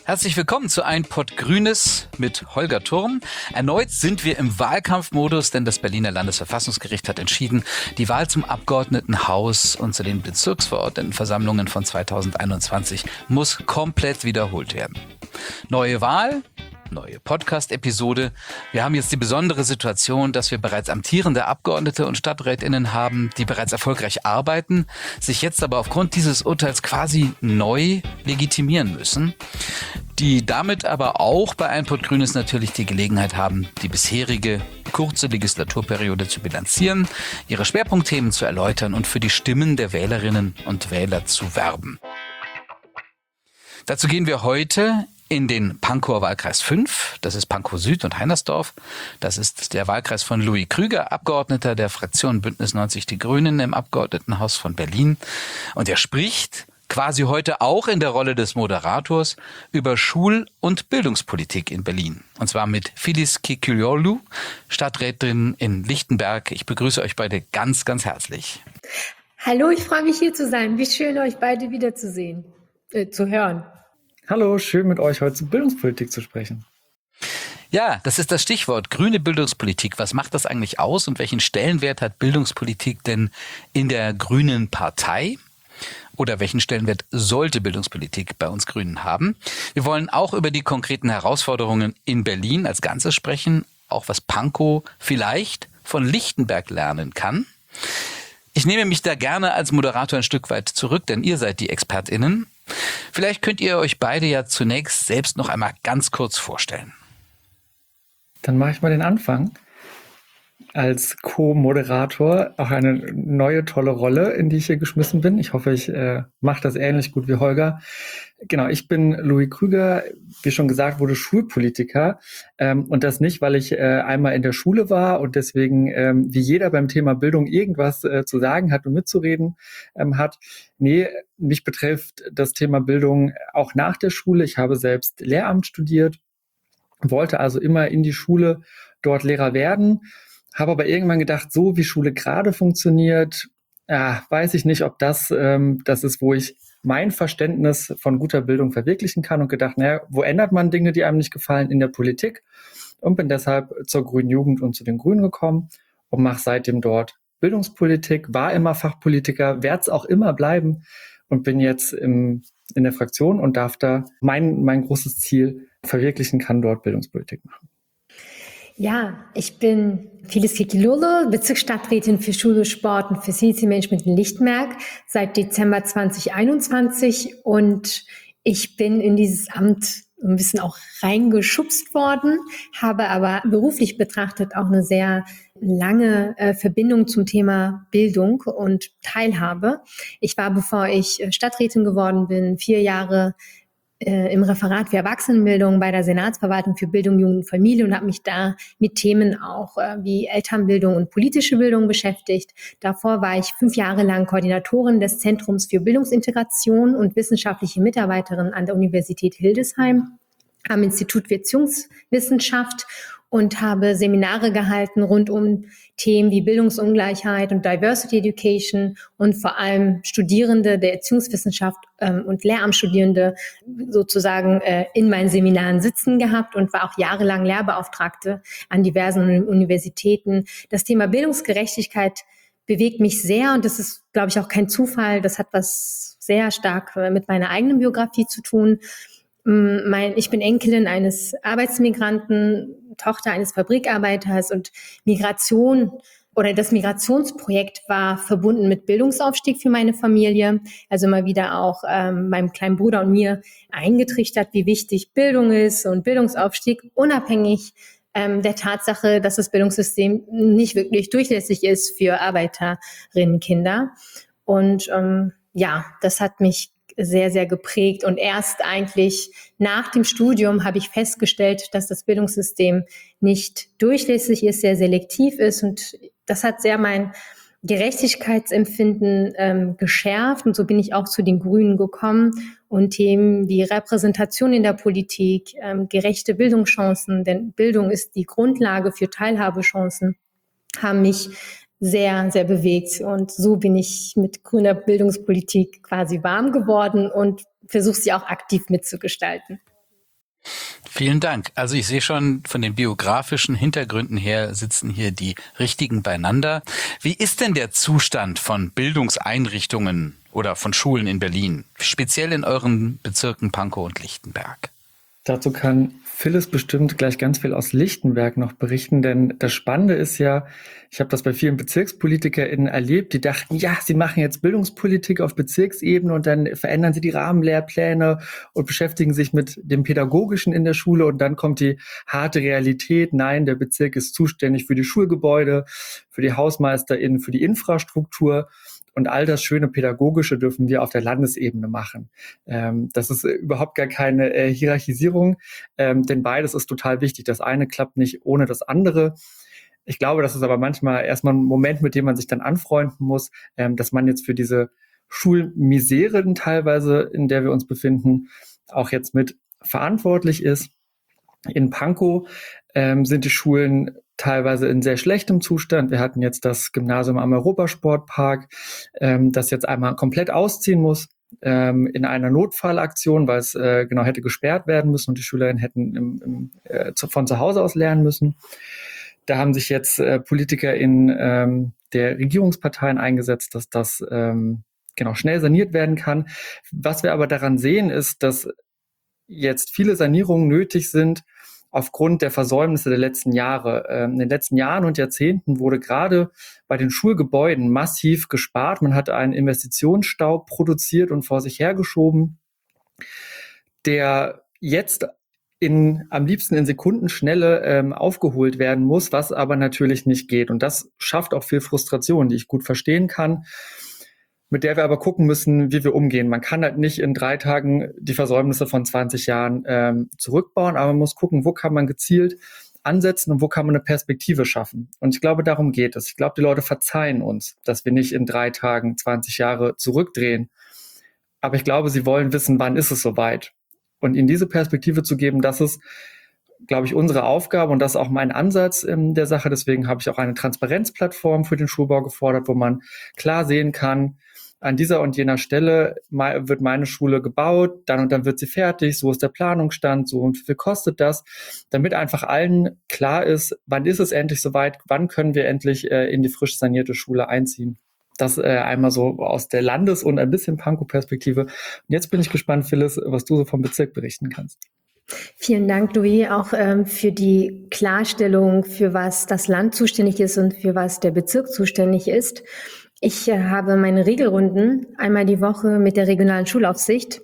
Herzlich willkommen zu Ein Pott Grünes mit Holger Thurm. Erneut sind wir im Wahlkampfmodus, denn das Berliner Landesverfassungsgericht hat entschieden, die Wahl zum Abgeordnetenhaus und zu den Bezirksverordnetenversammlungen von 2021 muss komplett wiederholt werden. Neue Wahl, neue Podcast-Episode. Wir haben jetzt die besondere Situation, dass wir bereits amtierende Abgeordnete und StadträtInnen haben, die bereits erfolgreich arbeiten, sich jetzt aber aufgrund dieses Urteils quasi neu legitimieren müssen, die damit aber auch bei Ein Pott Grünes natürlich die Gelegenheit haben, die bisherige kurze Legislaturperiode zu bilanzieren, ihre Schwerpunktthemen zu erläutern und für die Stimmen der Wählerinnen und Wähler zu werben. Dazu gehen wir heute in den Pankower Wahlkreis 5, das ist Pankow Süd und Heinersdorf. Das ist der Wahlkreis von Louis Krüger, Abgeordneter der Fraktion Bündnis 90 Die Grünen im Abgeordnetenhaus von Berlin. Und er spricht quasi heute auch in der Rolle des Moderators über Schul- und Bildungspolitik in Berlin. Und zwar mit Phyllis Kekilioglu, Stadträtin in Lichtenberg. Ich begrüße euch beide ganz, ganz herzlich. Hallo, ich freue mich hier zu sein. Wie schön, euch beide wiederzusehen, zu hören. Hallo, schön mit euch heute zu Bildungspolitik zu sprechen. Ja, das ist das Stichwort, grüne Bildungspolitik. Was macht das eigentlich aus und welchen Stellenwert hat Bildungspolitik denn in der Grünen Partei? Oder welchen Stellenwert sollte Bildungspolitik bei uns Grünen haben? Wir wollen auch über die konkreten Herausforderungen in Berlin als Ganzes sprechen, auch was Pankow vielleicht von Lichtenberg lernen kann. Ich nehme mich da gerne als Moderator ein Stück weit zurück, denn ihr seid die ExpertInnen. Vielleicht könnt ihr euch beide ja zunächst selbst noch einmal ganz kurz vorstellen. Dann mache ich mal den Anfang. Als Co-Moderator auch eine neue, tolle Rolle, in die ich hier geschmissen bin. Ich hoffe, ich mache das ähnlich gut wie Holger. Genau, ich bin Louis Krüger, wie schon gesagt, wurde Schulpolitiker. Und das nicht, weil ich einmal in der Schule war und deswegen, wie jeder beim Thema Bildung irgendwas zu sagen hat und mitzureden hat. Nee, mich betrifft das Thema Bildung auch nach der Schule. Ich habe selbst Lehramt studiert, wollte also immer in die Schule dort Lehrer werden. Habe aber irgendwann gedacht, so wie Schule gerade funktioniert, weiß ich nicht, ob das ist, wo ich mein Verständnis von guter Bildung verwirklichen kann und gedacht, naja, wo ändert man Dinge, die einem nicht gefallen? In der Politik, und bin deshalb zur Grünen Jugend und zu den Grünen gekommen und mache seitdem dort Bildungspolitik, war immer Fachpolitiker, werde es auch immer bleiben und bin jetzt in der Fraktion und darf da mein großes Ziel verwirklichen, kann dort Bildungspolitik machen. Ja, ich bin Phyllis Kekilioglu, Bezirksstadträtin für Schule, Sport und Facility Management in Lichtenberg seit Dezember 2021 und ich bin in dieses Amt ein bisschen auch reingeschubst worden, habe aber beruflich betrachtet auch eine sehr lange Verbindung zum Thema Bildung und Teilhabe. Ich war, bevor ich Stadträtin geworden bin, 4 Jahre im Referat für Erwachsenenbildung bei der Senatsverwaltung für Bildung, Jugend und Familie und habe mich da mit Themen auch wie Elternbildung und politische Bildung beschäftigt. Davor war ich 5 Jahre lang Koordinatorin des Zentrums für Bildungsintegration und wissenschaftliche Mitarbeiterin an der Universität Hildesheim am Institut für Erziehungswissenschaft und habe Seminare gehalten rund um Themen wie Bildungsungleichheit und Diversity Education und vor allem Studierende der Erziehungswissenschaft und Lehramtsstudierende sozusagen in meinen Seminaren sitzen gehabt und war auch jahrelang Lehrbeauftragte an diversen Universitäten. Das Thema Bildungsgerechtigkeit bewegt mich sehr und das ist, glaube ich, auch kein Zufall. Das hat was sehr stark mit meiner eigenen Biografie zu tun. Ich bin Enkelin eines Arbeitsmigranten, Tochter eines Fabrikarbeiters und Migration oder das Migrationsprojekt war verbunden mit Bildungsaufstieg für meine Familie. Also immer wieder auch meinem kleinen Bruder und mir eingetrichtert, wie wichtig Bildung ist und Bildungsaufstieg unabhängig der Tatsache, dass das Bildungssystem nicht wirklich durchlässig ist für Arbeiterinnenkinder. Und das hat mich sehr, sehr geprägt. Und erst eigentlich nach dem Studium habe ich festgestellt, dass das Bildungssystem nicht durchlässig ist, sehr selektiv ist. Und das hat sehr mein Gerechtigkeitsempfinden geschärft. Und so bin ich auch zu den Grünen gekommen. Und Themen wie Repräsentation in der Politik, gerechte Bildungschancen, denn Bildung ist die Grundlage für Teilhabechancen, haben mich sehr, sehr bewegt. Und so bin ich mit grüner Bildungspolitik quasi warm geworden und versuche sie auch aktiv mitzugestalten. Vielen Dank. Also ich sehe schon, von den biografischen Hintergründen her sitzen hier die Richtigen beieinander. Wie ist denn der Zustand von Bildungseinrichtungen oder von Schulen in Berlin, speziell in euren Bezirken Pankow und Lichtenberg? Dazu kann Phyllis bestimmt gleich ganz viel aus Lichtenberg noch berichten, denn das Spannende ist ja, ich habe das bei vielen BezirkspolitikerInnen erlebt, die dachten, ja, sie machen jetzt Bildungspolitik auf Bezirksebene und dann verändern sie die Rahmenlehrpläne und beschäftigen sich mit dem Pädagogischen in der Schule und dann kommt die harte Realität, nein, der Bezirk ist zuständig für die Schulgebäude, für die HausmeisterInnen, für die Infrastruktur. Und all das schöne Pädagogische dürfen wir auf der Landesebene machen. Das ist überhaupt gar keine Hierarchisierung, denn beides ist total wichtig. Das eine klappt nicht ohne das andere. Ich glaube, das ist aber manchmal erstmal ein Moment, mit dem man sich dann anfreunden muss, dass man jetzt für diese Schulmisere teilweise, in der wir uns befinden, auch jetzt mit verantwortlich ist. In Pankow sind die Schulen teilweise in sehr schlechtem Zustand. Wir hatten jetzt das Gymnasium am Europasportpark, das jetzt einmal komplett ausziehen muss in einer Notfallaktion, weil es genau hätte gesperrt werden müssen und die Schülerinnen hätten von zu Hause aus lernen müssen. Da haben sich jetzt Politiker in der Regierungsparteien eingesetzt, dass das schnell saniert werden kann. Was wir aber daran sehen, ist, dass jetzt viele Sanierungen nötig sind, aufgrund der Versäumnisse der letzten Jahre. In den letzten Jahren und Jahrzehnten wurde gerade bei den Schulgebäuden massiv gespart. Man hat einen Investitionsstau produziert und vor sich hergeschoben, der jetzt am liebsten in Sekundenschnelle aufgeholt werden muss, was aber natürlich nicht geht. Und das schafft auch viel Frustration, die ich gut verstehen kann, mit der wir aber gucken müssen, wie wir umgehen. Man kann halt nicht in 3 Tagen die Versäumnisse von 20 Jahren zurückbauen, aber man muss gucken, wo kann man gezielt ansetzen und wo kann man eine Perspektive schaffen. Und ich glaube, darum geht es. Ich glaube, die Leute verzeihen uns, dass wir nicht in 3 Tagen 20 Jahre zurückdrehen. Aber ich glaube, sie wollen wissen, wann ist es soweit. Und ihnen diese Perspektive zu geben, das ist, glaube ich, unsere Aufgabe und das ist auch mein Ansatz der Sache. Deswegen habe ich auch eine Transparenzplattform für den Schulbau gefordert, wo man klar sehen kann, an dieser und jener Stelle wird meine Schule gebaut, dann und dann wird sie fertig, so ist der Planungsstand, so und wie viel kostet das, damit einfach allen klar ist, wann ist es endlich soweit, wann können wir endlich in die frisch sanierte Schule einziehen. Das einmal so aus der Landes- und ein bisschen Pankow-Perspektive. Und jetzt bin ich gespannt, Phyllis, was du so vom Bezirk berichten kannst. Vielen Dank, Louis, auch für die Klarstellung, für was das Land zuständig ist und für was der Bezirk zuständig ist. Ich habe meine Regelrunden einmal die Woche mit der regionalen Schulaufsicht.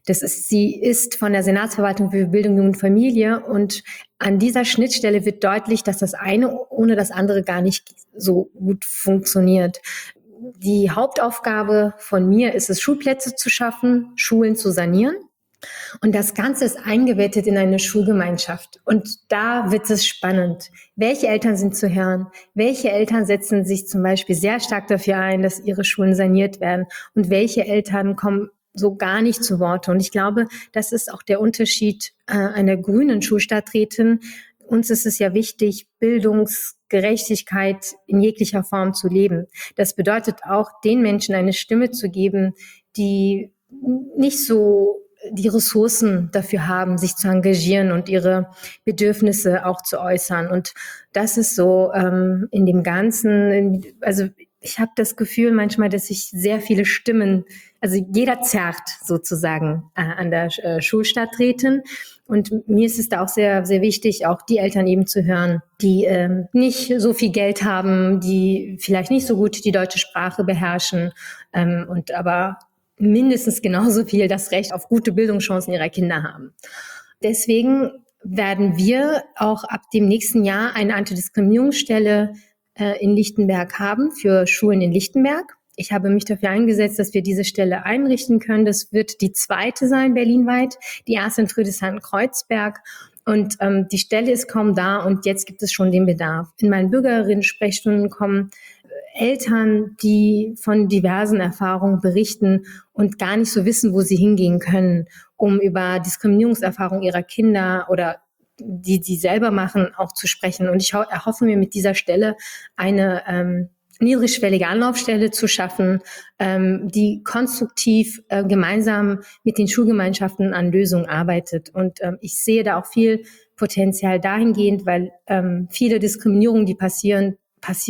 Sie ist von der Senatsverwaltung für Bildung, Jugend und Familie und an dieser Schnittstelle wird deutlich, dass das eine ohne das andere gar nicht so gut funktioniert. Die Hauptaufgabe von mir ist es, Schulplätze zu schaffen, Schulen zu sanieren. Und das Ganze ist eingebettet in eine Schulgemeinschaft. Und da wird es spannend. Welche Eltern sind zu hören? Welche Eltern setzen sich zum Beispiel sehr stark dafür ein, dass ihre Schulen saniert werden? Und welche Eltern kommen so gar nicht zu Wort? Und ich glaube, das ist auch der Unterschied einer grünen Schulstadträtin. Uns ist es ja wichtig, Bildungsgerechtigkeit in jeglicher Form zu leben. Das bedeutet auch, den Menschen eine Stimme zu geben, die nicht so die Ressourcen dafür haben, sich zu engagieren und ihre Bedürfnisse auch zu äußern. Und das ist so in dem Ganzen, also ich habe das Gefühl manchmal, dass ich sehr viele Stimmen, also jeder zerrt sozusagen an der Schulstadträtin. Und mir ist es da auch sehr, sehr wichtig, auch die Eltern eben zu hören, die nicht so viel Geld haben, die vielleicht nicht so gut die deutsche Sprache beherrschen und aber mindestens genauso viel das Recht auf gute Bildungschancen ihrer Kinder haben. Deswegen werden wir auch ab dem nächsten Jahr eine Antidiskriminierungsstelle in Lichtenberg haben für Schulen in Lichtenberg. Ich habe mich dafür eingesetzt, dass wir diese Stelle einrichten können. Das wird die zweite sein, berlinweit. Die erste in Friedrichshain-Kreuzberg. Und die Stelle ist kaum da und jetzt gibt es schon den Bedarf. In meinen Bürgerinnen-Sprechstunden kommen Eltern, die von diversen Erfahrungen berichten und gar nicht so wissen, wo sie hingehen können, um über Diskriminierungserfahrungen ihrer Kinder oder die selber machen, auch zu sprechen. Und ich erhoffe mir mit dieser Stelle eine niedrigschwellige Anlaufstelle zu schaffen, die konstruktiv gemeinsam mit den Schulgemeinschaften an Lösungen arbeitet. Und ich sehe da auch viel Potenzial dahingehend, weil viele Diskriminierungen, die passieren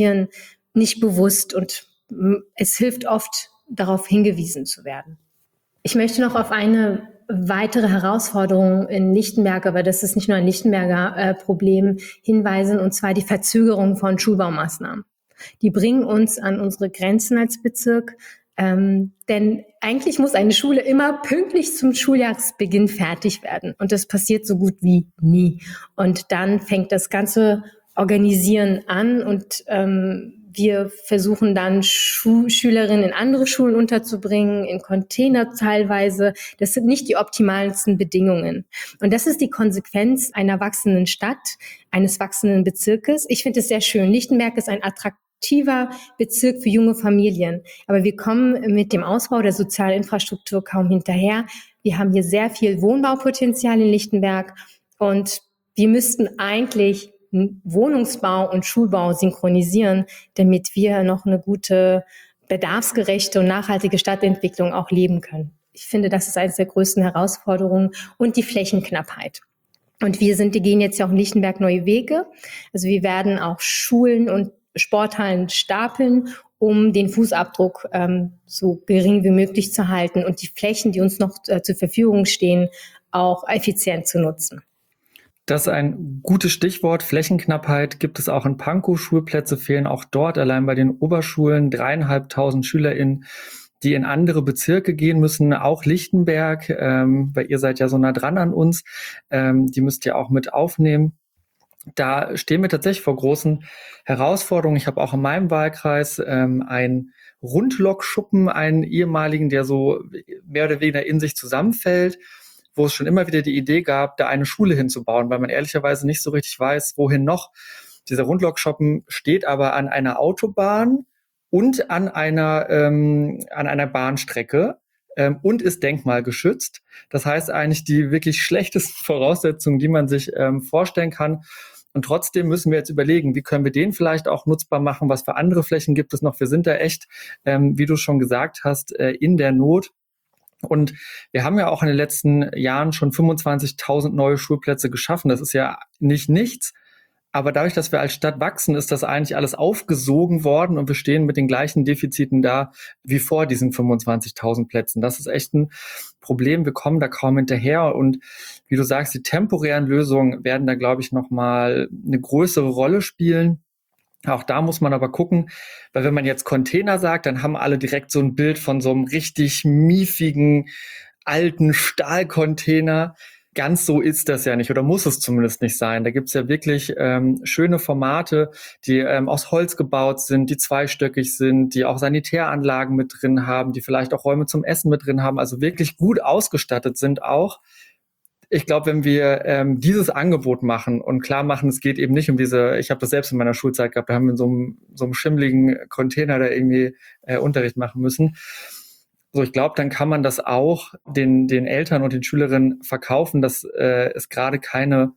nicht bewusst und es hilft oft, darauf hingewiesen zu werden. Ich möchte noch auf eine weitere Herausforderung in Lichtenberg, aber das ist nicht nur ein Lichtenberger Problem, hinweisen, und zwar die Verzögerung von Schulbaumaßnahmen. Die bringen uns an unsere Grenzen als Bezirk, denn eigentlich muss eine Schule immer pünktlich zum Schuljahresbeginn fertig werden und das passiert so gut wie nie. Und dann fängt das ganze Organisieren an und wir versuchen dann Schülerinnen in andere Schulen unterzubringen, in Container teilweise. Das sind nicht die optimalsten Bedingungen. Und das ist die Konsequenz einer wachsenden Stadt, eines wachsenden Bezirkes. Ich finde es sehr schön. Lichtenberg ist ein attraktiver Bezirk für junge Familien. Aber wir kommen mit dem Ausbau der sozialen Infrastruktur kaum hinterher. Wir haben hier sehr viel Wohnbaupotenzial in Lichtenberg und wir müssten eigentlich Wohnungsbau und Schulbau synchronisieren, damit wir noch eine gute, bedarfsgerechte und nachhaltige Stadtentwicklung auch leben können. Ich finde, das ist eines der größten Herausforderungen und die Flächenknappheit. Und die gehen jetzt ja auch in Lichtenberg neue Wege. Also wir werden auch Schulen und Sporthallen stapeln, um den Fußabdruck so gering wie möglich zu halten und die Flächen, die uns noch zur Verfügung stehen, auch effizient zu nutzen. Das ist ein gutes Stichwort. Flächenknappheit gibt es auch in Pankow. Schulplätze fehlen auch dort. Allein bei den Oberschulen 3.500 SchülerInnen, die in andere Bezirke gehen müssen. Auch Lichtenberg, weil ihr seid ja so nah dran an uns. Die müsst ihr auch mit aufnehmen. Da stehen wir tatsächlich vor großen Herausforderungen. Ich habe auch in meinem Wahlkreis einen Rundlokschuppen, einen ehemaligen, der so mehr oder weniger in sich zusammenfällt, wo es schon immer wieder die Idee gab, da eine Schule hinzubauen, weil man ehrlicherweise nicht so richtig weiß, wohin noch. Dieser Rundlokschuppen steht aber an einer Autobahn und an einer Bahnstrecke und ist denkmalgeschützt. Das heißt eigentlich die wirklich schlechtesten Voraussetzungen, die man sich vorstellen kann. Und trotzdem müssen wir jetzt überlegen, wie können wir den vielleicht auch nutzbar machen, was für andere Flächen gibt es noch. Wir sind da echt, wie du schon gesagt hast, in der Not. Und wir haben ja auch in den letzten Jahren schon 25.000 neue Schulplätze geschaffen. Das ist ja nicht nichts. Aber dadurch, dass wir als Stadt wachsen, ist das eigentlich alles aufgesogen worden und wir stehen mit den gleichen Defiziten da wie vor diesen 25.000 Plätzen. Das ist echt ein Problem. Wir kommen da kaum hinterher. Und wie du sagst, die temporären Lösungen werden da, glaube ich, nochmal eine größere Rolle spielen. Auch da muss man aber gucken, weil wenn man jetzt Container sagt, dann haben alle direkt so ein Bild von so einem richtig miefigen, alten Stahlcontainer. Ganz so ist das ja nicht oder muss es zumindest nicht sein. Da gibt's ja wirklich schöne Formate, die aus Holz gebaut sind, die zweistöckig sind, die auch Sanitäranlagen mit drin haben, die vielleicht auch Räume zum Essen mit drin haben, also wirklich gut ausgestattet sind auch. Ich glaube, wenn wir dieses Angebot machen und klar machen, es geht eben nicht um diese, ich habe das selbst in meiner Schulzeit gehabt, da haben wir in so einem schimmligen Container da irgendwie Unterricht machen müssen. So, ich glaube, dann kann man das auch den Eltern und den Schülerinnen verkaufen, dass es gerade keine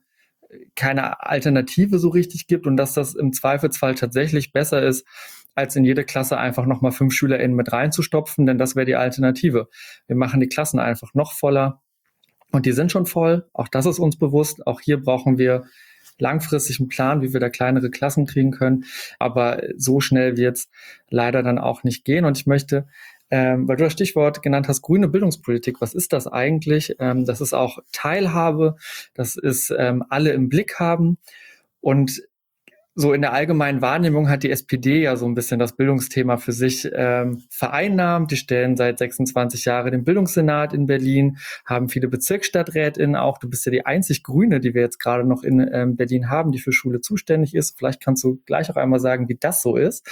Alternative so richtig gibt und dass das im Zweifelsfall tatsächlich besser ist, als in jede Klasse einfach nochmal 5 SchülerInnen mit reinzustopfen, denn das wäre die Alternative. Wir machen die Klassen einfach noch voller. Und die sind schon voll, auch das ist uns bewusst. Auch hier brauchen wir langfristig einen Plan, wie wir da kleinere Klassen kriegen können. Aber so schnell wird es leider dann auch nicht gehen. Und ich möchte, weil du das Stichwort genannt hast, grüne Bildungspolitik, was ist das eigentlich? Das ist auch Teilhabe, das ist alle im Blick haben. Und so in der allgemeinen Wahrnehmung hat die SPD ja so ein bisschen das Bildungsthema für sich vereinnahmt. Die stellen seit 26 Jahren den Bildungssenat in Berlin, haben viele Bezirksstadträtinnen auch. Du bist ja die einzig Grüne, die wir jetzt gerade noch in Berlin haben, die für Schule zuständig ist. Vielleicht kannst du gleich auch einmal sagen, wie das so ist.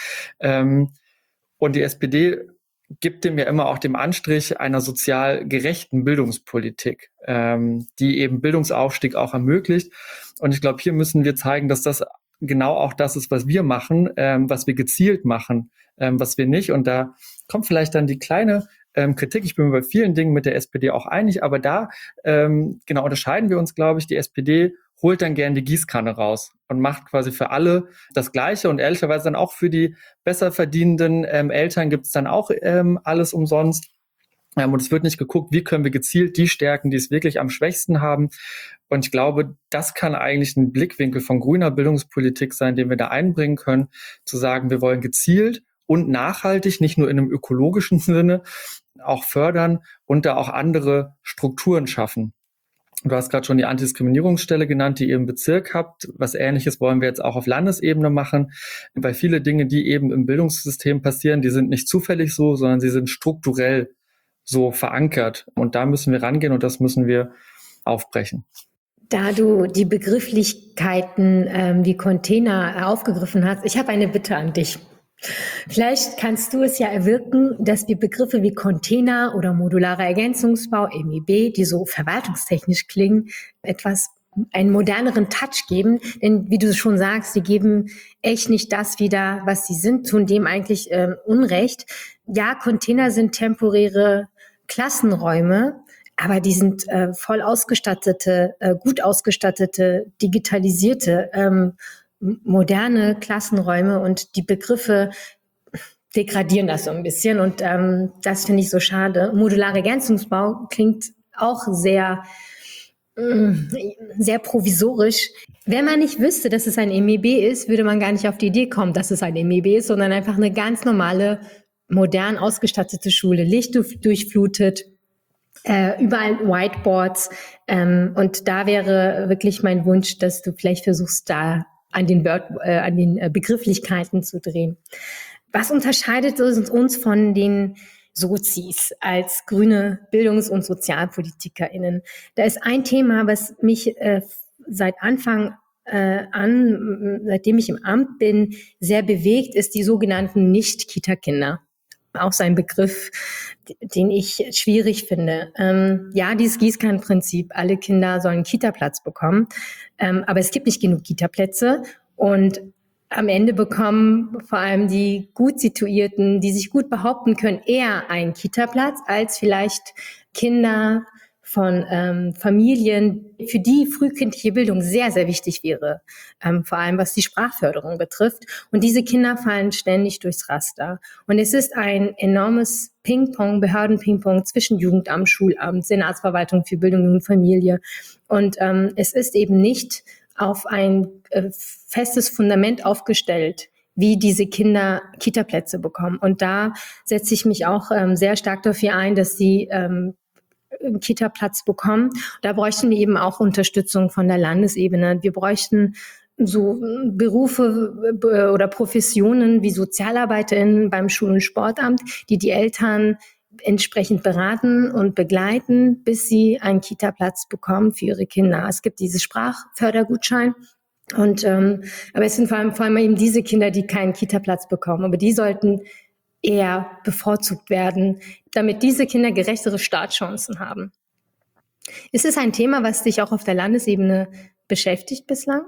Und die SPD gibt dem ja immer auch dem Anstrich einer sozial gerechten Bildungspolitik, die eben Bildungsaufstieg auch ermöglicht. Und ich glaube, hier müssen wir zeigen, dass das genau auch das ist, was wir machen, was wir gezielt machen, was wir nicht. Und da kommt vielleicht dann die kleine Kritik. Ich bin mir bei vielen Dingen mit der SPD auch einig, aber da genau unterscheiden wir uns, glaube ich. Die SPD holt dann gern die Gießkanne raus und macht quasi für alle das Gleiche und ehrlicherweise dann auch für die besser verdienenden Eltern gibt's dann auch alles umsonst. Und es wird nicht geguckt, wie können wir gezielt die stärken, die es wirklich am schwächsten haben. Und ich glaube, das kann eigentlich ein Blickwinkel von grüner Bildungspolitik sein, den wir da einbringen können, zu sagen, wir wollen gezielt und nachhaltig, nicht nur in einem ökologischen Sinne, auch fördern und da auch andere Strukturen schaffen. Du hast gerade schon die Antidiskriminierungsstelle genannt, die ihr im Bezirk habt. Was Ähnliches wollen wir jetzt auch auf Landesebene machen, weil viele Dinge, die eben im Bildungssystem passieren, die sind nicht zufällig so, sondern sie sind strukturell so verankert. Und da müssen wir rangehen und das müssen wir aufbrechen. Da du die Begrifflichkeiten wie Container aufgegriffen hast, ich habe eine Bitte an dich. Vielleicht kannst du es ja erwirken, dass wir Begriffe wie Container oder modularer Ergänzungsbau, MEB, die so verwaltungstechnisch klingen, einen moderneren Touch geben. Denn wie du schon sagst, die geben echt nicht das wieder, was sie sind, tun dem eigentlich Unrecht. Ja, Container sind temporäre Klassenräume, aber die sind voll ausgestattete, gut ausgestattete, digitalisierte, moderne Klassenräume und die Begriffe degradieren das so ein bisschen und das finde ich so schade. Modulare Ergänzungsbau klingt auch sehr provisorisch. Wenn man nicht wüsste, dass es ein MEB ist, würde man gar nicht auf die Idee kommen, dass es ein MEB ist, sondern einfach eine ganz normale, modern ausgestattete Schule, lichtdurchflutet, überall Whiteboards. Und da wäre wirklich mein Wunsch, dass du vielleicht versuchst, da an den Begrifflichkeiten zu drehen. Was unterscheidet uns von den Sozis als grüne Bildungs- und SozialpolitikerInnen? Da ist ein Thema, was mich seit Anfang an, seitdem ich im Amt bin, sehr bewegt, ist die sogenannten Nicht-Kita-Kinder. Auch so ein Begriff, den ich schwierig finde. Ja, dieses Gießkannenprinzip, alle Kinder sollen einen Kita-Platz bekommen, aber es gibt nicht genug Kita-Plätze und am Ende bekommen vor allem die gut Situierten, die sich gut behaupten können, eher einen Kita-Platz als vielleicht Kinder von Familien, für die frühkindliche Bildung sehr, sehr wichtig wäre, vor allem was die Sprachförderung betrifft. Und diese Kinder fallen ständig durchs Raster. Und es ist ein enormes Ping-Pong, Behörden-Ping-Pong zwischen Jugendamt, Schulamt, Senatsverwaltung für Bildung und Familie. Und es ist eben nicht auf ein festes Fundament aufgestellt, wie diese Kinder Kita-Plätze bekommen. Und da setze ich mich auch sehr stark dafür ein, dass sie einen Kita-Platz bekommen. Da bräuchten wir eben auch Unterstützung von der Landesebene. Wir bräuchten so Berufe oder Professionen wie SozialarbeiterInnen beim Schul- und Sportamt, die die Eltern entsprechend beraten und begleiten, bis sie einen Kita-Platz bekommen für ihre Kinder. Es gibt diese Sprachfördergutschein. Und aber es sind vor allem eben diese Kinder, die keinen Kita-Platz bekommen. Aber die sollten eher bevorzugt werden, damit diese Kinder gerechtere Startchancen haben. Ist es ein Thema, was dich auch auf der Landesebene beschäftigt bislang?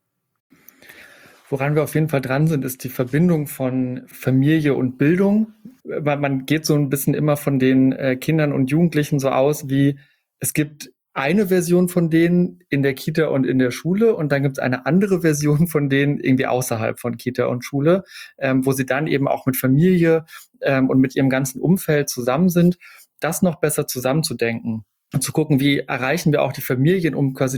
Woran wir auf jeden Fall dran sind, ist die Verbindung von Familie und Bildung. Man geht so ein bisschen immer von den Kindern und Jugendlichen so aus, wie es gibt eine Version von denen in der Kita und in der Schule und dann gibt es eine andere Version von denen irgendwie außerhalb von Kita und Schule, wo sie dann eben auch mit Familie und mit ihrem ganzen Umfeld zusammen sind, das noch besser zusammenzudenken und zu gucken, wie erreichen wir auch die Familien, um quasi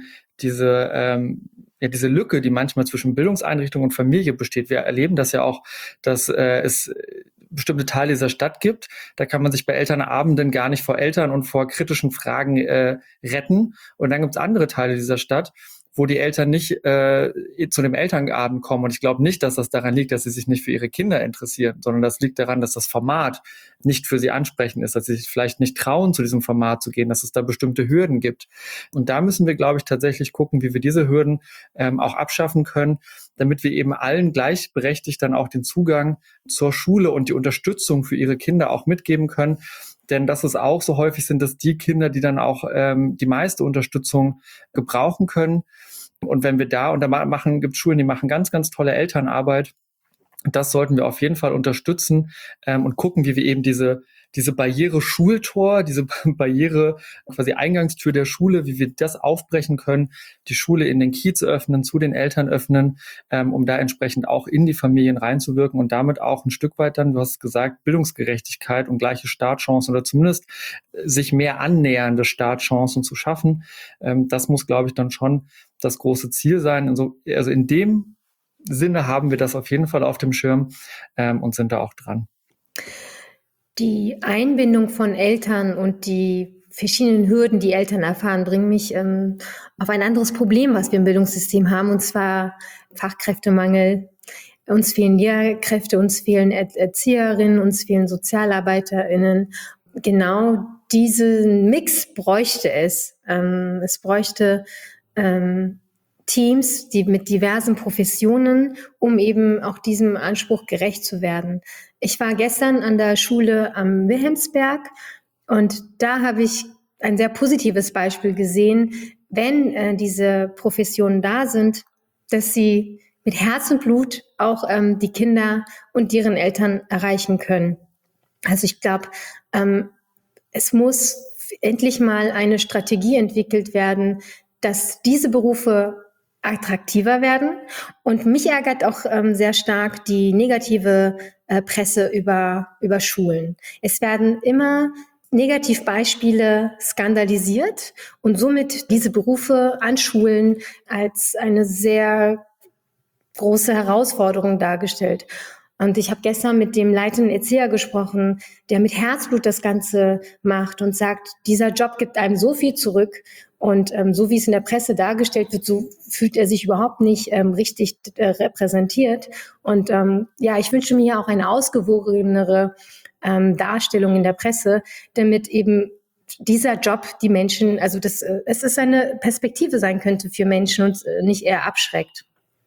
diese Lücke, die manchmal zwischen Bildungseinrichtung und Familie besteht. Wir erleben das ja auch, dass es bestimmte Teile dieser Stadt gibt. Da kann man sich bei Elternabenden gar nicht vor Eltern und vor kritischen Fragen retten. Und dann gibt es andere Teile dieser Stadt, wo die Eltern nicht zu dem Elternabend kommen. Und ich glaube nicht, dass das daran liegt, dass sie sich nicht für ihre Kinder interessieren, sondern das liegt daran, dass das Format nicht für sie ansprechend ist, dass sie sich vielleicht nicht trauen, zu diesem Format zu gehen, dass es da bestimmte Hürden gibt. Und da müssen wir, glaube ich, tatsächlich gucken, wie wir diese Hürden auch abschaffen können, damit wir eben allen gleichberechtigt dann auch den Zugang zur Schule und die Unterstützung für ihre Kinder auch mitgeben können. Denn das ist auch so häufig sind das die Kinder, die dann auch die meiste Unterstützung gebrauchen können. Und wenn wir gibt es Schulen, die machen ganz, ganz tolle Elternarbeit. Das sollten wir auf jeden Fall unterstützen und gucken, wie wir eben diese diese Barriere Schultor, diese Barriere quasi Eingangstür der Schule, wie wir das aufbrechen können, die Schule in den Kiez öffnen, zu den Eltern öffnen, um da entsprechend auch in die Familien reinzuwirken und damit auch ein Stück weit dann, du hast gesagt, Bildungsgerechtigkeit und gleiche Startchancen oder zumindest sich mehr annähernde Startchancen zu schaffen. Das muss, glaube ich, dann schon das große Ziel sein. Also in dem Sinne haben wir das auf jeden Fall auf dem Schirm und sind da auch dran. Die Einbindung von Eltern und die verschiedenen Hürden, die Eltern erfahren, bringen mich auf ein anderes Problem, was wir im Bildungssystem haben, und zwar Fachkräftemangel. Uns fehlen Lehrkräfte, uns fehlen Erzieherinnen, uns fehlen SozialarbeiterInnen. Genau diesen Mix bräuchte es. Es bräuchte Teams, die mit diversen Professionen, um eben auch diesem Anspruch gerecht zu werden. Ich war gestern an der Schule am Wilhelmsberg und da habe ich ein sehr positives Beispiel gesehen, wenn diese Professionen da sind, dass sie mit Herz und Blut auch die Kinder und deren Eltern erreichen können. Also ich glaube, es muss endlich mal eine Strategie entwickelt werden, dass diese Berufe attraktiver werden. Und mich ärgert auch sehr stark die negative Presse über Schulen. Es werden immer Negativbeispiele skandalisiert und somit diese Berufe an Schulen als eine sehr große Herausforderung dargestellt. Und ich habe gestern mit dem leitenden Erzieher gesprochen, der mit Herzblut das Ganze macht und sagt, dieser Job gibt einem so viel zurück. Und so wie es in der Presse dargestellt wird, so fühlt er sich überhaupt nicht richtig repräsentiert. Und ich wünsche mir ja auch eine ausgewogenere Darstellung in der Presse, damit eben dieser Job die Menschen, also es ist eine Perspektive sein könnte für Menschen und nicht eher abschreckt.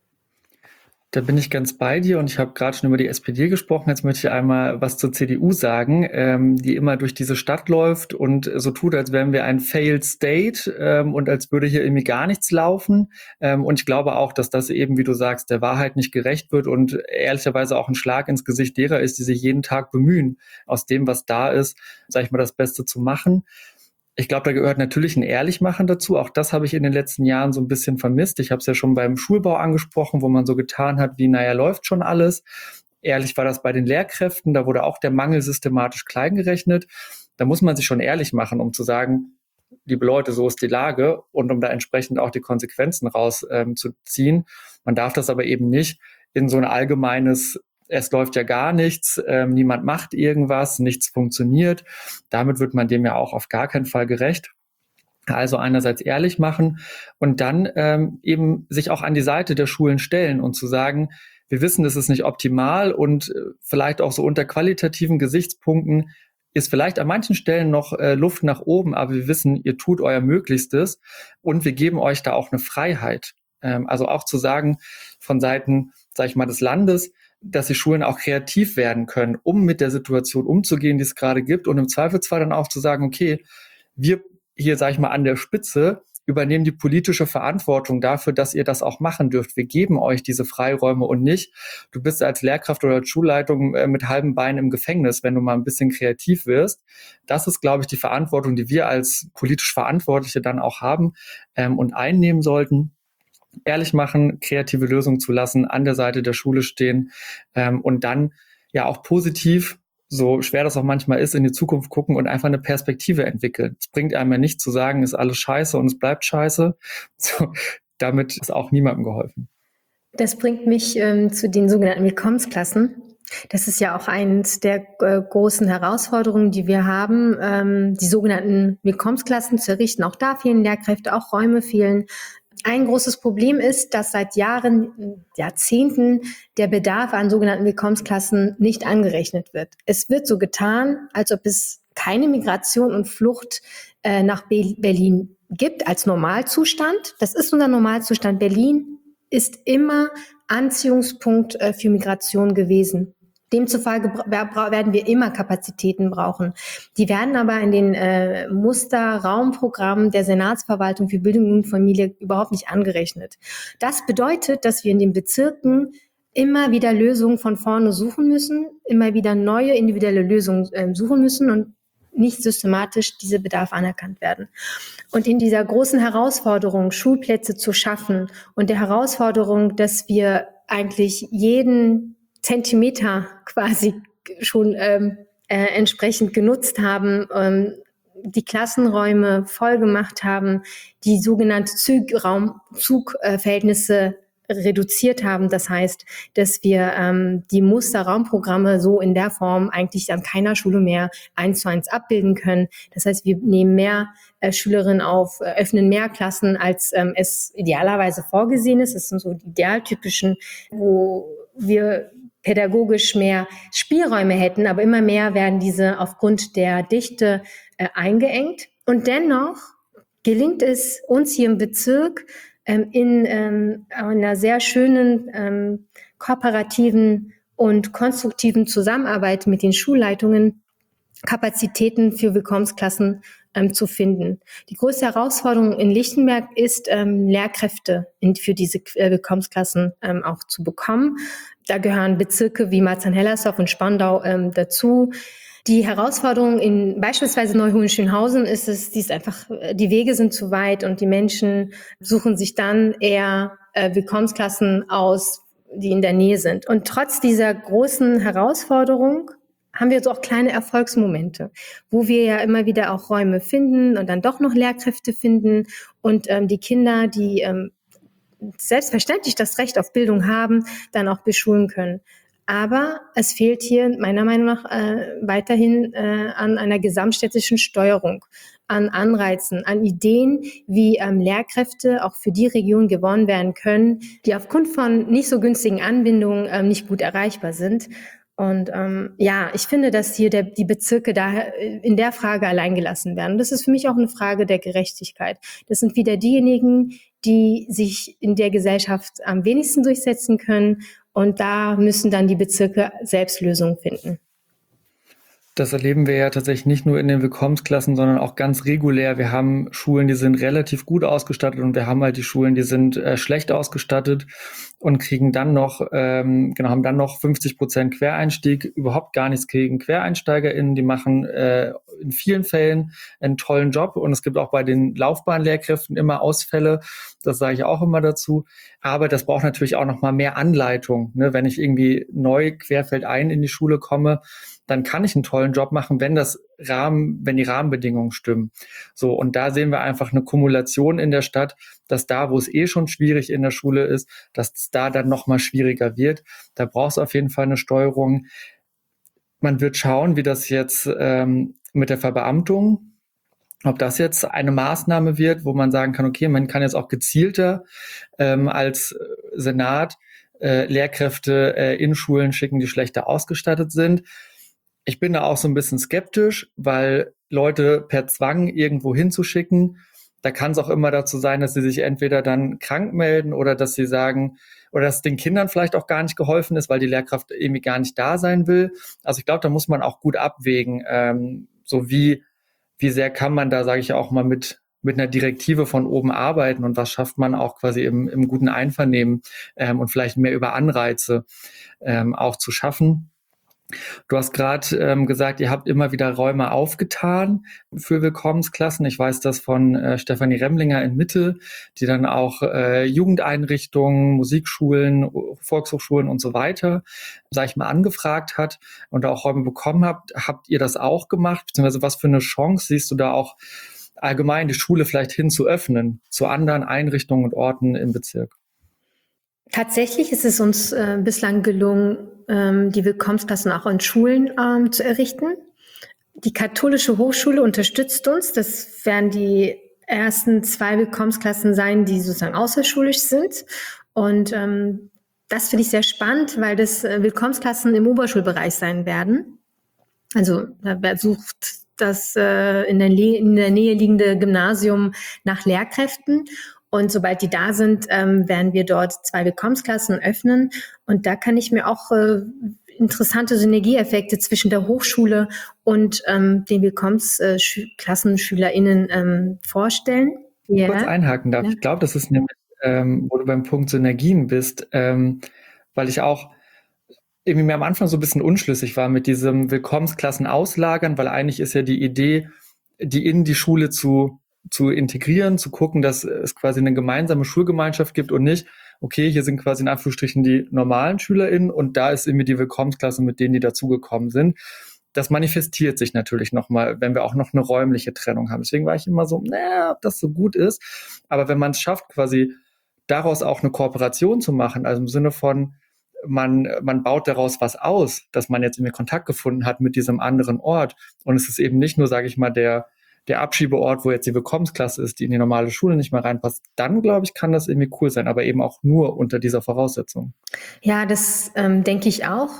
Da bin ich ganz bei dir und ich habe gerade schon über die SPD gesprochen. Jetzt möchte ich einmal was zur CDU sagen, die immer durch diese Stadt läuft und so tut, als wären wir ein Failed State und als würde hier irgendwie gar nichts laufen. Und ich glaube auch, dass das eben, wie du sagst, der Wahrheit nicht gerecht wird und ehrlicherweise auch ein Schlag ins Gesicht derer ist, die sich jeden Tag bemühen, aus dem, was da ist, sag ich mal, das Beste zu machen. Ich glaube, da gehört natürlich ein Ehrlichmachen dazu. Auch das habe ich in den letzten Jahren so ein bisschen vermisst. Ich habe es ja schon beim Schulbau angesprochen, wo man so getan hat, wie, läuft schon alles. Ehrlich war das bei den Lehrkräften. Da wurde auch der Mangel systematisch klein gerechnet. Da muss man sich schon ehrlich machen, um zu sagen, liebe Leute, so ist die Lage und um da entsprechend auch die Konsequenzen rauszuziehen. Man darf das aber eben nicht in so ein allgemeines es läuft ja gar nichts, niemand macht irgendwas, nichts funktioniert. Damit wird man dem ja auch auf gar keinen Fall gerecht. Also einerseits ehrlich machen und dann eben sich auch an die Seite der Schulen stellen und zu sagen, wir wissen, das ist nicht optimal und vielleicht auch so unter qualitativen Gesichtspunkten ist vielleicht an manchen Stellen noch Luft nach oben, aber wir wissen, ihr tut euer Möglichstes und wir geben euch da auch eine Freiheit. Also auch zu sagen von Seiten, sag ich mal, des Landes, dass die Schulen auch kreativ werden können, um mit der Situation umzugehen, die es gerade gibt und im Zweifelsfall dann auch zu sagen, okay, wir hier, sag ich mal, an der Spitze übernehmen die politische Verantwortung dafür, dass ihr das auch machen dürft. Wir geben euch diese Freiräume und nicht, du bist als Lehrkraft oder als Schulleitung mit halbem Bein im Gefängnis, wenn du mal ein bisschen kreativ wirst. Das ist, glaube ich, die Verantwortung, die wir als politisch Verantwortliche dann auch haben und einnehmen sollten. Ehrlich machen, kreative Lösungen zu lassen, an der Seite der Schule stehen und dann ja auch positiv, so schwer das auch manchmal ist, in die Zukunft gucken und einfach eine Perspektive entwickeln. Es bringt einem ja nicht zu sagen, ist alles scheiße und es bleibt scheiße. So, damit ist auch niemandem geholfen. Das bringt mich zu den sogenannten Willkommensklassen. Das ist ja auch eines der großen Herausforderungen, die wir haben, die sogenannten Willkommensklassen zu errichten. Auch da fehlen Lehrkräfte, auch Räume fehlen. Ein großes Problem ist, dass seit Jahren, Jahrzehnten der Bedarf an sogenannten Willkommensklassen nicht angerechnet wird. Es wird so getan, als ob es keine Migration und Flucht nach Berlin gibt als Normalzustand. Das ist unser Normalzustand. Berlin ist immer Anziehungspunkt für Migration gewesen. Demzufolge werden wir immer Kapazitäten brauchen. Die werden aber in den Musterraumprogrammen der Senatsverwaltung für Bildung und Familie überhaupt nicht angerechnet. Das bedeutet, dass wir in den Bezirken immer wieder Lösungen von vorne suchen müssen, immer wieder neue individuelle Lösungen suchen müssen und nicht systematisch diese Bedarfe anerkannt werden. Und in dieser großen Herausforderung, Schulplätze zu schaffen und der Herausforderung, dass wir eigentlich jeden Zentimeter quasi schon entsprechend genutzt haben, die Klassenräume voll gemacht haben, die sogenannte Zugverhältnisse reduziert haben. Das heißt, dass wir die Musterraumprogramme so in der Form eigentlich an keiner Schule mehr 1:1 abbilden können. Das heißt, wir nehmen mehr Schülerinnen auf, öffnen mehr Klassen, als es idealerweise vorgesehen ist. Das sind so die idealtypischen, wo wir pädagogisch mehr Spielräume hätten, aber immer mehr werden diese aufgrund der Dichte eingeengt. Und dennoch gelingt es uns hier im Bezirk in einer sehr schönen kooperativen und konstruktiven Zusammenarbeit mit den Schulleitungen Kapazitäten für Willkommensklassen zu finden. Die größte Herausforderung in Lichtenberg ist, Lehrkräfte für diese Willkommensklassen auch zu bekommen. Da gehören Bezirke wie Marzahn-Hellersdorf und Spandau dazu. Die Herausforderung in beispielsweise Neuhohenschönhausen ist einfach, die Wege sind zu weit und die Menschen suchen sich dann eher Willkommensklassen aus, die in der Nähe sind. Und trotz dieser großen Herausforderung haben wir jetzt auch kleine Erfolgsmomente, wo wir ja immer wieder auch Räume finden und dann doch noch Lehrkräfte finden und die Kinder, die selbstverständlich das Recht auf Bildung haben, dann auch beschulen können. Aber es fehlt hier meiner Meinung nach weiterhin an einer gesamtstädtischen Steuerung, an Anreizen, an Ideen, wie Lehrkräfte auch für die Region gewonnen werden können, die aufgrund von nicht so günstigen Anbindungen nicht gut erreichbar sind. Und ich finde, dass hier die Bezirke da in der Frage allein gelassen werden. Das ist für mich auch eine Frage der Gerechtigkeit. Das sind wieder diejenigen, die sich in der Gesellschaft am wenigsten durchsetzen können. Und da müssen dann die Bezirke selbst Lösungen finden. Das erleben wir ja tatsächlich nicht nur in den Willkommensklassen, sondern auch ganz regulär. Wir haben Schulen, die sind relativ gut ausgestattet und wir haben halt die Schulen, die sind schlecht ausgestattet und kriegen dann noch, haben dann noch 50% Quereinstieg, überhaupt gar nichts gegen QuereinsteigerInnen. Die machen in vielen Fällen einen tollen Job und es gibt auch bei den Laufbahnlehrkräften immer Ausfälle. Das sage ich auch immer dazu. Aber das braucht natürlich auch noch mal mehr Anleitung. Ne? Wenn ich irgendwie neu querfeldein in die Schule komme, dann kann ich einen tollen Job machen, wenn die Rahmenbedingungen stimmen. So, und da sehen wir einfach eine Kumulation in der Stadt, dass da, wo es schon schwierig in der Schule ist, dass es da dann noch mal schwieriger wird. Da braucht es auf jeden Fall eine Steuerung. Man wird schauen, wie das jetzt mit der Verbeamtung, ob das jetzt eine Maßnahme wird, wo man sagen kann, okay, man kann jetzt auch gezielter als Senat Lehrkräfte in Schulen schicken, die schlechter ausgestattet sind. Ich bin da auch so ein bisschen skeptisch, weil Leute per Zwang irgendwo hinzuschicken, da kann es auch immer dazu sein, dass sie sich entweder dann krank melden oder dass sie sagen, oder dass den Kindern vielleicht auch gar nicht geholfen ist, weil die Lehrkraft irgendwie gar nicht da sein will. Also ich glaube, da muss man auch gut abwägen, so wie sehr kann man da, sage ich auch mal, mit einer Direktive von oben arbeiten und was schafft man auch quasi im guten Einvernehmen und vielleicht mehr über Anreize auch zu schaffen. Du hast gerade gesagt, ihr habt immer wieder Räume aufgetan für Willkommensklassen. Ich weiß das von Stefanie Remlinger in Mitte, die dann auch Jugendeinrichtungen, Musikschulen, Volkshochschulen und so weiter, sag ich mal, angefragt hat und auch Räume bekommen habt. Habt ihr das auch gemacht? Beziehungsweise was für eine Chance siehst du da auch allgemein, die Schule vielleicht hin zu öffnen zu anderen Einrichtungen und Orten im Bezirk? Tatsächlich ist es uns bislang gelungen, die Willkommensklassen auch in Schulen zu errichten. Die Katholische Hochschule unterstützt uns. Das werden die ersten 2 Willkommensklassen sein, die sozusagen außerschulisch sind. Und das finde ich sehr spannend, weil das Willkommensklassen im Oberschulbereich sein werden. Also da sucht das in der Nähe liegende Gymnasium nach Lehrkräften. Und sobald die da sind, werden wir dort 2 Willkommensklassen öffnen. Und da kann ich mir auch interessante Synergieeffekte zwischen der Hochschule und den WillkommensklassenschülerInnen vorstellen. Kurz einhaken darf. Ja. Ich glaube, das ist nämlich, wo du beim Punkt Synergien bist, weil ich auch irgendwie mir am Anfang so ein bisschen unschlüssig war mit diesem Willkommensklassen auslagern, weil eigentlich ist ja die Idee, die in die Schule zu integrieren, zu gucken, dass es quasi eine gemeinsame Schulgemeinschaft gibt und nicht, okay, hier sind quasi in Anführungsstrichen die normalen SchülerInnen und da ist irgendwie die Willkommensklasse mit denen, die dazugekommen sind. Das manifestiert sich natürlich nochmal, wenn wir auch noch eine räumliche Trennung haben. Deswegen war ich immer so, ob das so gut ist. Aber wenn man es schafft, quasi daraus auch eine Kooperation zu machen, also im Sinne von, man baut daraus was aus, dass man jetzt irgendwie Kontakt gefunden hat mit diesem anderen Ort. Und es ist eben nicht nur, sage ich mal, der Abschiebeort, wo jetzt die Willkommensklasse ist, die in die normale Schule nicht mehr reinpasst. Dann, glaube ich, kann das irgendwie cool sein, aber eben auch nur unter dieser Voraussetzung. Ja, das denke ich auch.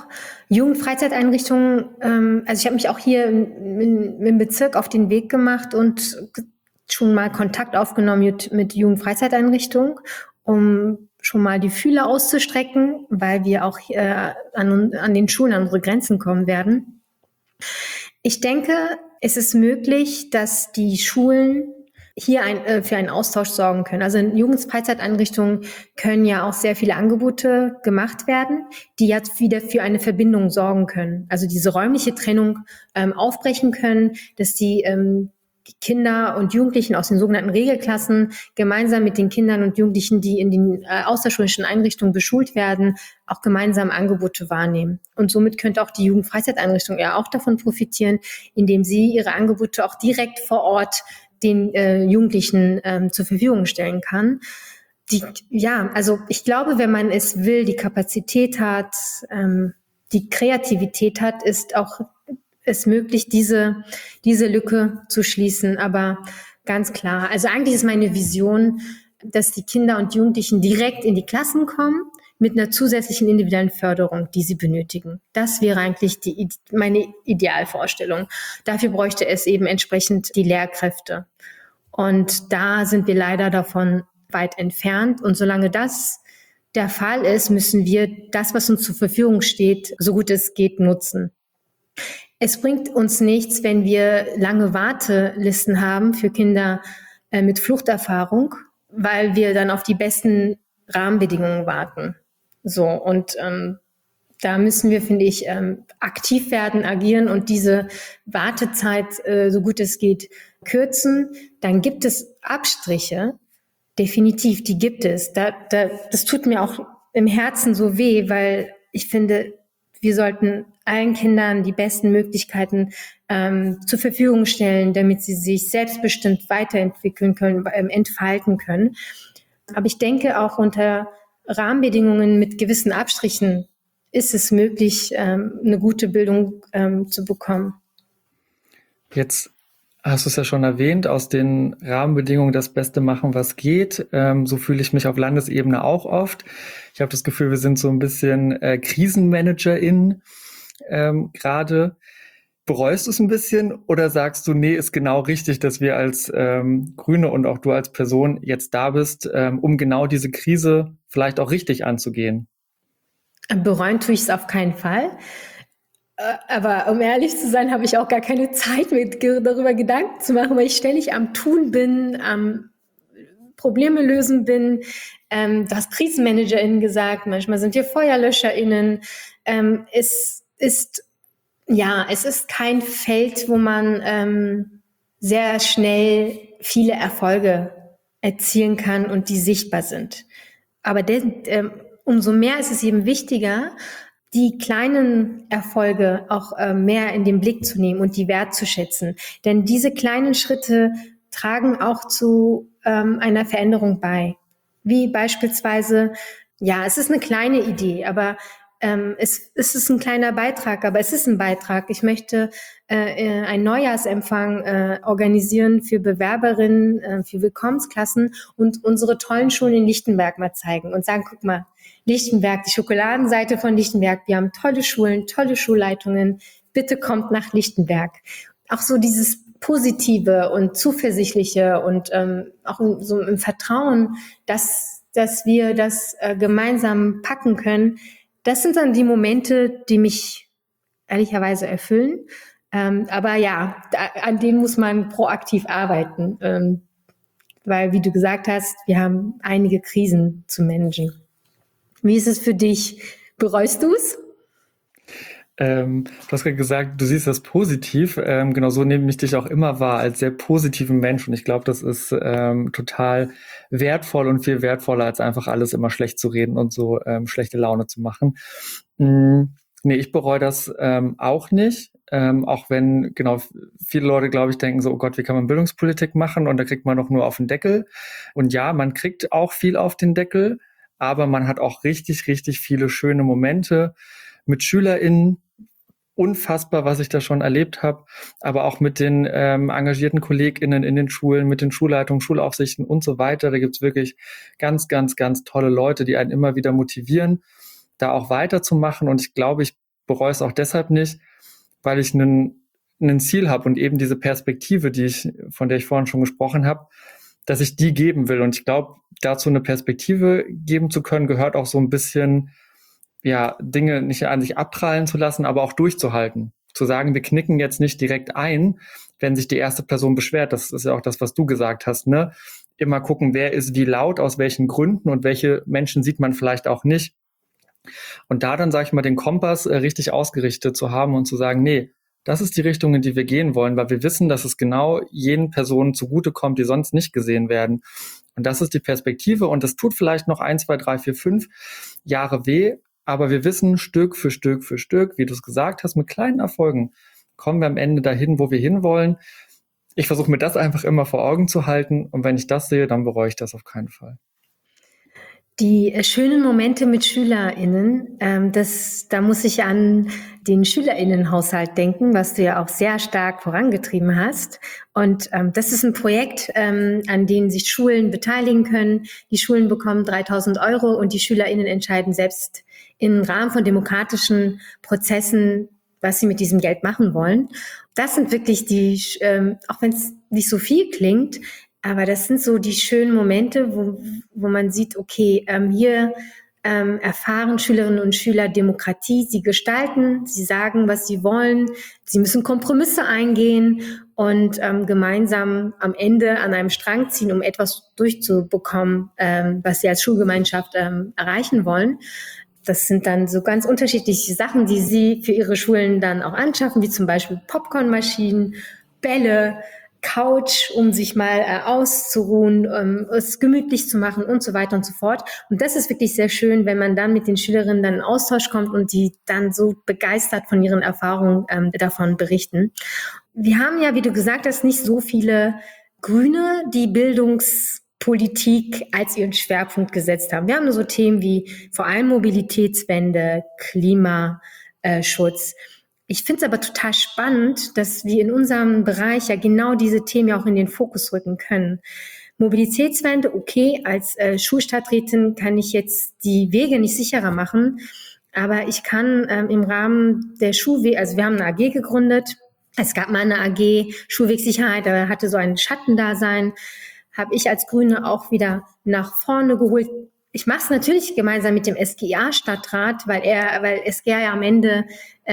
Jugendfreizeiteinrichtungen, also ich habe mich auch hier im Bezirk auf den Weg gemacht und schon mal Kontakt aufgenommen mit Jugendfreizeiteinrichtungen, um schon mal die Fühler auszustrecken, weil wir auch an den Schulen an unsere Grenzen kommen werden. Ich denke, es ist möglich, dass die Schulen hier für einen Austausch sorgen können. Also in Jugendfreizeiteinrichtungen können ja auch sehr viele Angebote gemacht werden, die jetzt wieder für eine Verbindung sorgen können. Also diese räumliche Trennung aufbrechen können, dass die Kinder und Jugendlichen aus den sogenannten Regelklassen gemeinsam mit den Kindern und Jugendlichen, die in den außerschulischen Einrichtungen beschult werden, auch gemeinsam Angebote wahrnehmen. Und somit könnte auch die Jugendfreizeiteinrichtung ja auch davon profitieren, indem sie ihre Angebote auch direkt vor Ort den Jugendlichen zur Verfügung stellen kann. Also ich glaube, wenn man es will, die Kapazität hat, die Kreativität hat, ist auch es möglich, diese Lücke zu schließen. Aber ganz klar, also eigentlich ist meine Vision, dass die Kinder und Jugendlichen direkt in die Klassen kommen mit einer zusätzlichen individuellen Förderung, die sie benötigen. Das wäre eigentlich meine Idealvorstellung. Dafür bräuchte es eben entsprechend die Lehrkräfte. Und da sind wir leider davon weit entfernt. Und solange das der Fall ist, müssen wir das, was uns zur Verfügung steht, so gut es geht, nutzen. Es bringt uns nichts, wenn wir lange Wartelisten haben für Kinder mit Fluchterfahrung, weil wir dann auf die besten Rahmenbedingungen warten. So, und da müssen wir, finde ich, aktiv werden, agieren und diese Wartezeit, so gut es geht, kürzen. Dann gibt es Abstriche, definitiv, die gibt es. Das tut mir auch im Herzen so weh, weil ich finde, wir sollten allen Kindern die besten Möglichkeiten zur Verfügung stellen, damit sie sich selbstbestimmt weiterentwickeln können, entfalten können. Aber ich denke, auch unter Rahmenbedingungen mit gewissen Abstrichen ist es möglich, eine gute Bildung zu bekommen. Jetzt hast du es ja schon erwähnt, aus den Rahmenbedingungen das Beste machen, was geht. So fühle ich mich auf Landesebene auch oft. Ich habe das Gefühl, wir sind so ein bisschen KrisenmanagerInnen gerade. Bereust du es ein bisschen oder sagst du, nee, ist genau richtig, dass wir als Grüne und auch du als Person jetzt da bist, um genau diese Krise vielleicht auch richtig anzugehen? Bereuen tue ich es auf keinen Fall. Aber um ehrlich zu sein, habe ich auch gar keine Zeit, mir darüber Gedanken zu machen, weil ich ständig am Tun bin, am Probleme lösen bin. Du hast KrisenmanagerInnen gesagt, manchmal sind wir FeuerlöscherInnen. Es ist kein Feld, wo man sehr schnell viele Erfolge erzielen kann und die sichtbar sind. Aber umso mehr ist es eben wichtiger, die kleinen Erfolge auch mehr in den Blick zu nehmen und die wertzuschätzen. Denn diese kleinen Schritte tragen auch zu einer Veränderung bei. Wie beispielsweise, es ist eine kleine Idee, aber es ist ein kleiner Beitrag, aber es ist ein Beitrag. Ich möchte einen Neujahrsempfang organisieren für Bewerberinnen, für Willkommensklassen und unsere tollen Schulen in Lichtenberg mal zeigen und sagen, guck mal, Lichtenberg, die Schokoladenseite von Lichtenberg, wir haben tolle Schulen, tolle Schulleitungen, bitte kommt nach Lichtenberg. Auch so dieses Positive und Zuversichtliche und auch so im Vertrauen, dass wir das gemeinsam packen können. Das sind dann die Momente, die mich ehrlicherweise erfüllen. Aber ja, an denen muss man proaktiv arbeiten, weil, wie du gesagt hast, wir haben einige Krisen zu managen. Wie ist es für dich? Bereust du es? Du hast gerade gesagt, du siehst das positiv. Genau so nehme ich dich auch immer wahr, als sehr positiven Mensch. Und ich glaube, das ist total wertvoll und viel wertvoller, als einfach alles immer schlecht zu reden und so schlechte Laune zu machen. Nee, ich bereue das auch nicht. Auch wenn, genau, viele Leute, glaube ich, denken so, oh Gott, wie kann man Bildungspolitik machen? Und da kriegt man doch nur auf den Deckel. Und ja, man kriegt auch viel auf den Deckel, aber man hat auch richtig, richtig viele schöne Momente mit SchülerInnen. Unfassbar, was ich da schon erlebt habe, aber auch mit den engagierten KollegInnen in den Schulen, mit den Schulleitungen, Schulaufsichten und so weiter. Da gibt's wirklich ganz, ganz, ganz tolle Leute, die einen immer wieder motivieren, da auch weiterzumachen. Und ich glaube, ich bereue es auch deshalb nicht, weil ich ein Ziel habe und eben diese Perspektive, von der ich vorhin schon gesprochen habe, dass ich die geben will. Und ich glaube, dazu eine Perspektive geben zu können, gehört auch so ein bisschen, ja, Dinge nicht an sich abprallen zu lassen, aber auch durchzuhalten. Zu sagen, wir knicken jetzt nicht direkt ein, wenn sich die erste Person beschwert. Das ist ja auch das, was du gesagt hast, ne? Immer gucken, wer ist wie laut, aus welchen Gründen und welche Menschen sieht man vielleicht auch nicht. Und da dann, sage ich mal, den Kompass richtig ausgerichtet zu haben und zu sagen, nee, das ist die Richtung, in die wir gehen wollen, weil wir wissen, dass es genau jenen Personen zugutekommt, die sonst nicht gesehen werden. Und das ist die Perspektive. Und das tut vielleicht noch 1, 2, 3, 4, 5 Jahre weh. Aber wir wissen, Stück für Stück für Stück, wie du es gesagt hast, mit kleinen Erfolgen kommen wir am Ende dahin, wo wir hinwollen. Ich versuche mir das einfach immer vor Augen zu halten. Und wenn ich das sehe, dann bereue ich das auf keinen Fall. Die schönen Momente mit SchülerInnen, da muss ich an den SchülerInnenhaushalt denken, was du ja auch sehr stark vorangetrieben hast. Und das ist ein Projekt, an dem sich Schulen beteiligen können. Die Schulen bekommen 3.000 € und die SchülerInnen entscheiden selbst im Rahmen von demokratischen Prozessen, was sie mit diesem Geld machen wollen. Das sind wirklich auch wenn es nicht so viel klingt, aber das sind so die schönen Momente, wo man sieht, okay, hier erfahren Schülerinnen und Schüler Demokratie, sie gestalten, sie sagen, was sie wollen, sie müssen Kompromisse eingehen und gemeinsam am Ende an einem Strang ziehen, um etwas durchzubekommen, was sie als Schulgemeinschaft erreichen wollen. Das sind dann so ganz unterschiedliche Sachen, die sie für ihre Schulen dann auch anschaffen, wie zum Beispiel Popcornmaschinen, Bälle, Couch, um sich mal auszuruhen, es gemütlich zu machen und so weiter und so fort. Und das ist wirklich sehr schön, wenn man dann mit den Schülerinnen dann in Austausch kommt und die dann so begeistert von ihren Erfahrungen davon berichten. Wir haben ja, wie du gesagt hast, nicht so viele Grüne, die Bildungspolitik als ihren Schwerpunkt gesetzt haben. Wir haben nur so Themen wie vor allem Mobilitätswende, Klimaschutz. Ich finde es aber total spannend, dass wir in unserem Bereich ja genau diese Themen ja auch in den Fokus rücken können. Mobilitätswende, okay, als Schulstadträtin kann ich jetzt die Wege nicht sicherer machen, aber ich kann im Rahmen der Schulwege, also wir haben eine AG gegründet, es gab mal eine AG Schulwegsicherheit, da hatte so ein Schattendasein, habe ich als Grüne auch wieder nach vorne geholt. Ich mache es natürlich gemeinsam mit dem SGA-Stadtrat, weil SGA ja am Ende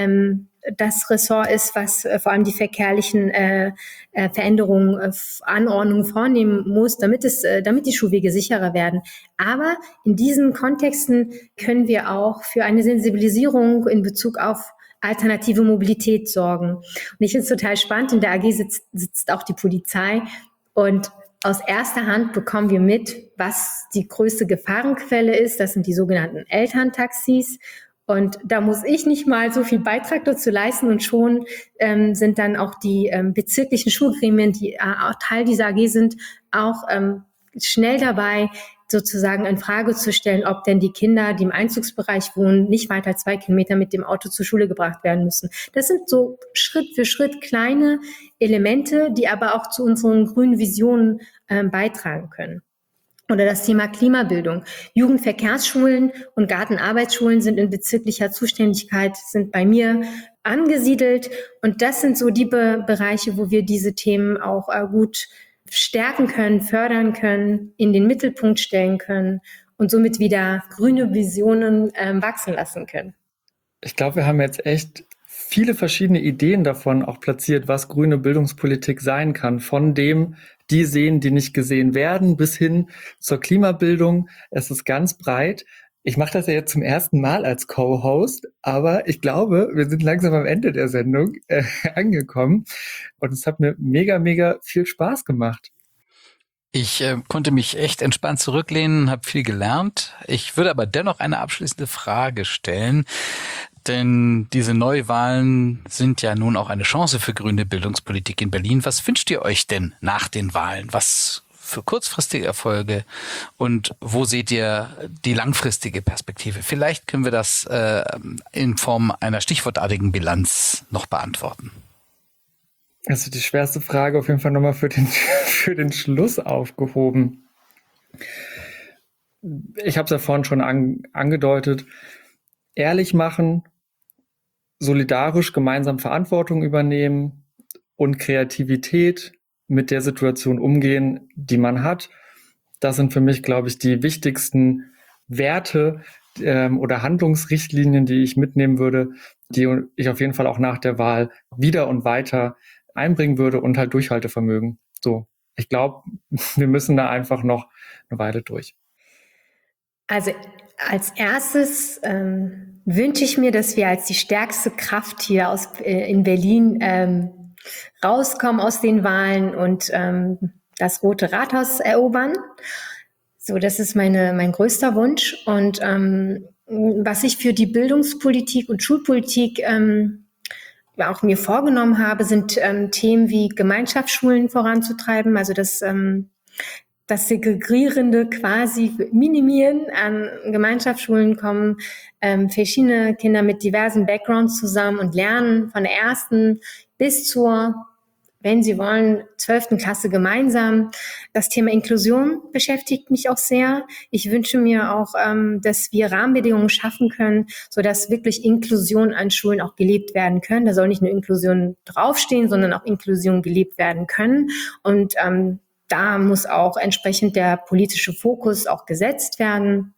das Ressort ist, was vor allem die verkehrlichen Veränderungen, Anordnungen vornehmen muss, damit die Schulwege sicherer werden. Aber in diesen Kontexten können wir auch für eine Sensibilisierung in Bezug auf alternative Mobilität sorgen. Und ich finde es total spannend, in der AG sitzt auch die Polizei und aus erster Hand bekommen wir mit, was die größte Gefahrenquelle ist. Das sind die sogenannten Elterntaxis. Und da muss ich nicht mal so viel Beitrag dazu leisten und schon sind dann auch die bezirklichen Schulgremien, die auch Teil dieser AG sind, auch schnell dabei, sozusagen in Frage zu stellen, ob denn die Kinder, die im Einzugsbereich wohnen, nicht weiter 2 Kilometer mit dem Auto zur Schule gebracht werden müssen. Das sind so Schritt für Schritt kleine Elemente, die aber auch zu unseren grünen Visionen beitragen können. Oder das Thema Klimabildung. Jugendverkehrsschulen und Gartenarbeitsschulen sind in bezirklicher Zuständigkeit, sind bei mir angesiedelt. Und das sind so die Bereiche, wo wir diese Themen auch gut stärken können, fördern können, in den Mittelpunkt stellen können und somit wieder grüne Visionen wachsen lassen können. Ich glaube, wir haben jetzt echt viele verschiedene Ideen davon auch platziert, was grüne Bildungspolitik sein kann. Von dem, die sehen, die nicht gesehen werden, bis hin zur Klimabildung. Es ist ganz breit. Ich mache das ja jetzt zum ersten Mal als Co-Host, aber ich glaube, wir sind langsam am Ende der Sendung angekommen und es hat mir mega, mega viel Spaß gemacht. Ich konnte mich echt entspannt zurücklehnen, habe viel gelernt. Ich würde aber dennoch eine abschließende Frage stellen, denn diese Neuwahlen sind ja nun auch eine Chance für grüne Bildungspolitik in Berlin. Was wünscht ihr euch denn nach den Wahlen? Was für kurzfristige Erfolge und wo seht ihr die langfristige Perspektive? Vielleicht können wir das in Form einer stichwortartigen Bilanz noch beantworten. Also die schwerste Frage auf jeden Fall nochmal für den Schluss aufgehoben. Ich habe es ja vorhin schon angedeutet. Ehrlich machen, solidarisch gemeinsam Verantwortung übernehmen und Kreativität mit der Situation umgehen, die man hat. Das sind für mich, glaube ich, die wichtigsten Werte oder Handlungsrichtlinien, die ich mitnehmen würde, die ich auf jeden Fall auch nach der Wahl wieder und weiter einbringen würde und halt Durchhaltevermögen. So, ich glaube, wir müssen da einfach noch eine Weile durch. Also als erstes wünsche ich mir, dass wir als die stärkste Kraft hier in Berlin rauskommen aus den Wahlen und das Rote Rathaus erobern. So, das ist mein größter Wunsch. Und was ich für die Bildungspolitik und Schulpolitik auch mir vorgenommen habe, sind Themen wie Gemeinschaftsschulen voranzutreiben, also das Segregierende quasi minimieren. An Gemeinschaftsschulen kommen verschiedene Kinder mit diversen Backgrounds zusammen und lernen von der ersten bis zur, wenn sie wollen, 12. Klasse gemeinsam. Das Thema Inklusion beschäftigt mich auch sehr. Ich wünsche mir auch, dass wir Rahmenbedingungen schaffen können, sodass wirklich Inklusion an Schulen auch gelebt werden können. Da soll nicht nur Inklusion draufstehen, sondern auch Inklusion gelebt werden können. Und da muss auch entsprechend der politische Fokus auch gesetzt werden.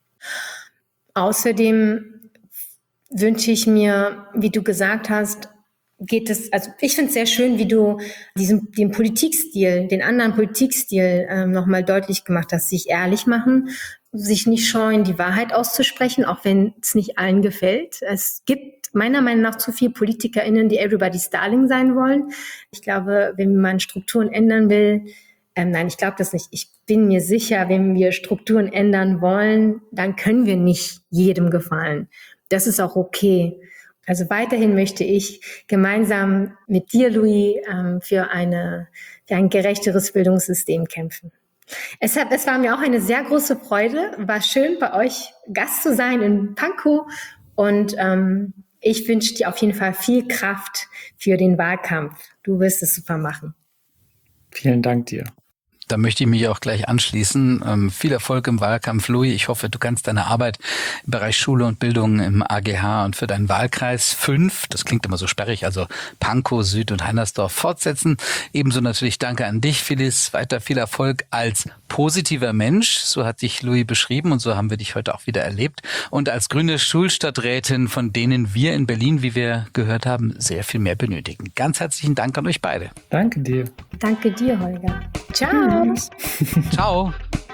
Außerdem wünsche ich mir, wie du gesagt hast, also ich finde es sehr schön, wie du den Politikstil, den anderen Politikstil nochmal deutlich gemacht hast, sich ehrlich machen, sich nicht scheuen, die Wahrheit auszusprechen, auch wenn es nicht allen gefällt. Es gibt meiner Meinung nach zu viele PolitikerInnen, die everybody's darling sein wollen. Ich glaube, wenn man Strukturen ändern will, nein, ich glaube das nicht. Ich bin mir sicher, wenn wir Strukturen ändern wollen, dann können wir nicht jedem gefallen. Das ist auch okay. Also weiterhin möchte ich gemeinsam mit dir, Louis, für ein gerechteres Bildungssystem kämpfen. Es war mir auch eine sehr große Freude. War schön, bei euch Gast zu sein in Pankow. Und ich wünsche dir auf jeden Fall viel Kraft für den Wahlkampf. Du wirst es super machen. Vielen Dank dir. Da möchte ich mich auch gleich anschließen. Viel Erfolg im Wahlkampf, Louis. Ich hoffe, du kannst deine Arbeit im Bereich Schule und Bildung im AGH und für deinen Wahlkreis 5, das klingt immer so sperrig, also Pankow, Süd und Heinersdorf fortsetzen. Ebenso natürlich danke an dich, Phyllis. Weiter viel Erfolg als positiver Mensch. So hat dich Louis beschrieben und so haben wir dich heute auch wieder erlebt. Und als grüne Schulstadträtin, von denen wir in Berlin, wie wir gehört haben, sehr viel mehr benötigen. Ganz herzlichen Dank an euch beide. Danke dir. Danke dir, Holger. Ciao. Ciao.